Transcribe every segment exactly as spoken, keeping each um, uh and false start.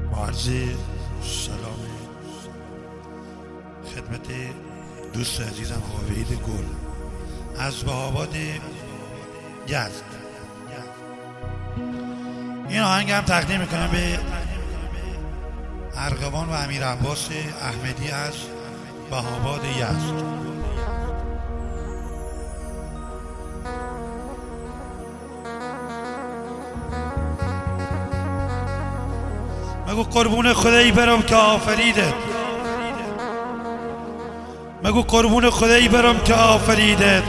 با عرض سلام خدمت دوست عزیزم آقا وحید گل از بهاباد یزد. این آهنگ هم تقدیم میکنم به ارغوان و امیر عباس احمدی از بهاباد یزد. مگو قربون خدایی برم که آفریدت، مگو قربون خدایی برم که آفریدت،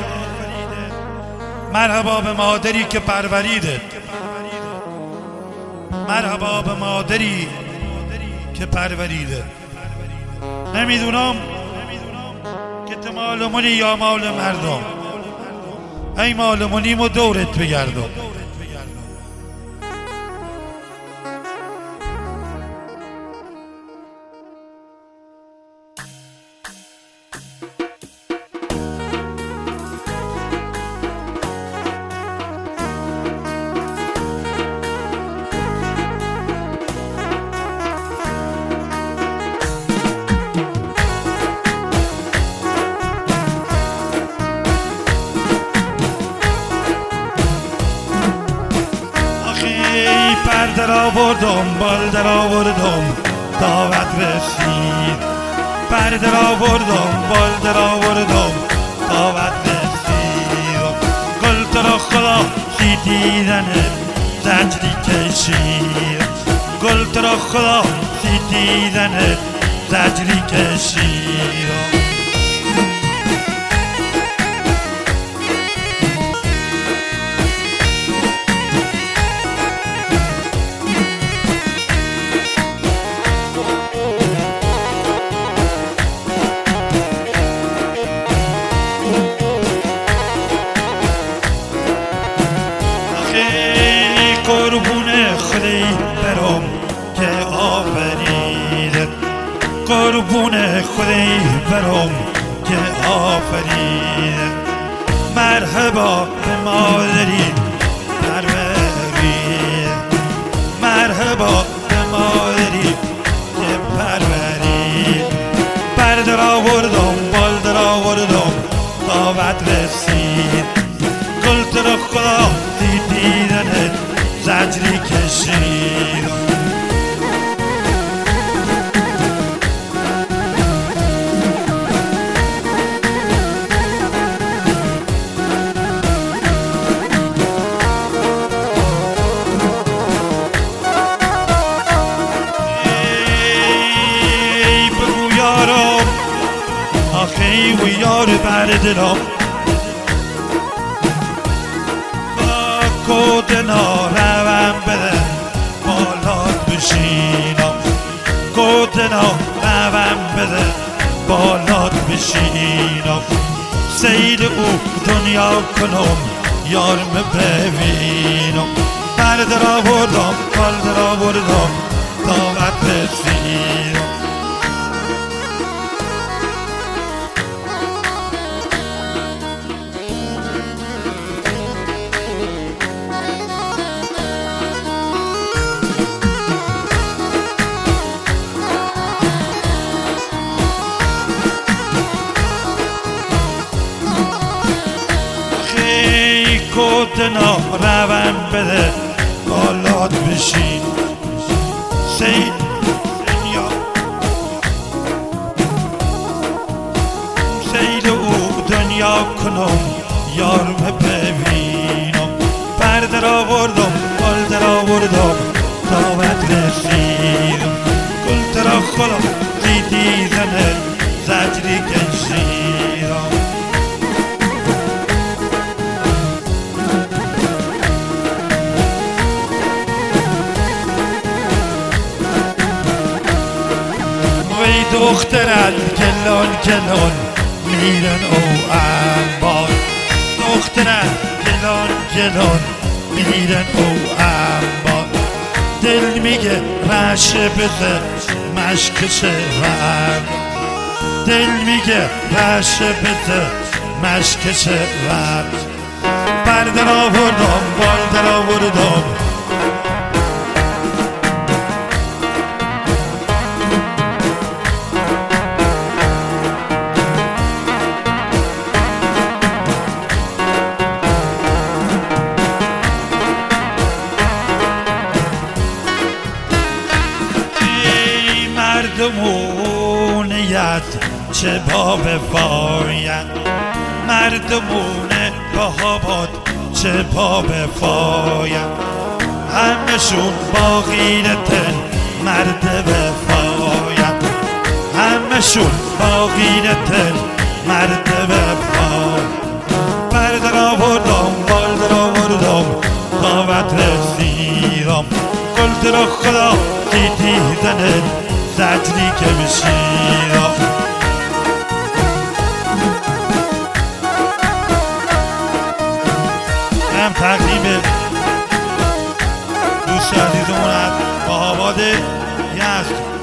مرحبا به مادری که پروریدت، مرحبا به مادری که پروریدت. نمیدونم که تو مالمونی یا مال مردم، ای مالمونیم و دورت بگردم. پر در آوردم بال در آوردم دعوت رسید، پر در آوردم بال در آوردم دعوت رسید. گل تو را خدا سی دیدنه زجری کشید، گل تو را خدا سی دیدنه زجری کشید. قربون خدایی برم که آفریدت، قربون خدایی برم که آفریدت. مرحبا به مادری پروریدت، مرحبا به مادری که پروریدت. پر در آوردم بال در آوردم دعوت رسید، گل تو را خدا دیدنت زجری کشید. ای بگو یارم آخی و یار بردارم کودنا روم بده بالات بشینم، کودنا روم بده بالات بشینم. سید او دنیا کنم یارم ببینم، پر در آوردم بال در آوردم دعوت رسیدم. کودنا روم بده بالات بشین، سید دنیا سید او دنیا کنم یارم ببینم. پر در آوردم بال در آوردم دعوت رسیدم، گل تو را خدا دیدنه زجری کشیدم. وی دخترن کلان کلان میرن او انبار، دخترن کلان کلان میرن او انبار. دل میگه رشه بده مشکش ورد، دل میگه رشه بده مشکش ورد. پر در آوردم بال در آوردم مردمون یزد چه با وفایت، مردمون بهاباد چه با وفایت، همشون با غیرت مرد وفایت، همشون با غیرت مرد وفایت. بردر آوردم بردر آوردم دعوت رسیدم، گل رو خدا دیدی زنه زجری که بشیدم. هم تقدیم دوست عزیزمون از بهاباد یزد